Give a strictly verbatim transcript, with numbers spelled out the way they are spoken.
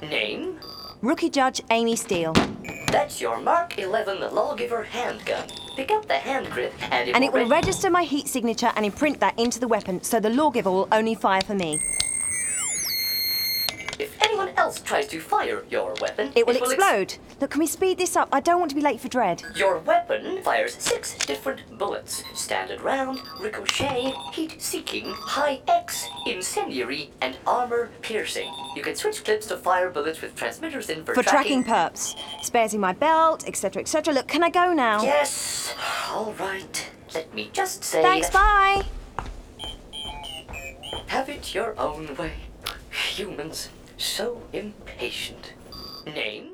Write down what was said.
Name? Rookie Judge Amy Steele. That's your Mark eleven Lawgiver handgun. Pick up the hand grip and it And will, it will reg- register my heat signature and imprint that into the weapon, so the lawgiver will only fire for me. If anyone else tries to fire your weapon, It will ex- explode. Look, can we speed this up? I don't want to be late for Dread. Your weapon fires six different bullets. Standard round, ricochet, heat-seeking, high-X, incendiary, and armor-piercing. You can switch clips to fire bullets with transmitters in for, For tracking perps. Spares in my belt, et cetera, et cetera. Look, can I go now? Yes. All right. Let me just say... Thanks, bye. Have it your own way. Humans, so impatient. Name?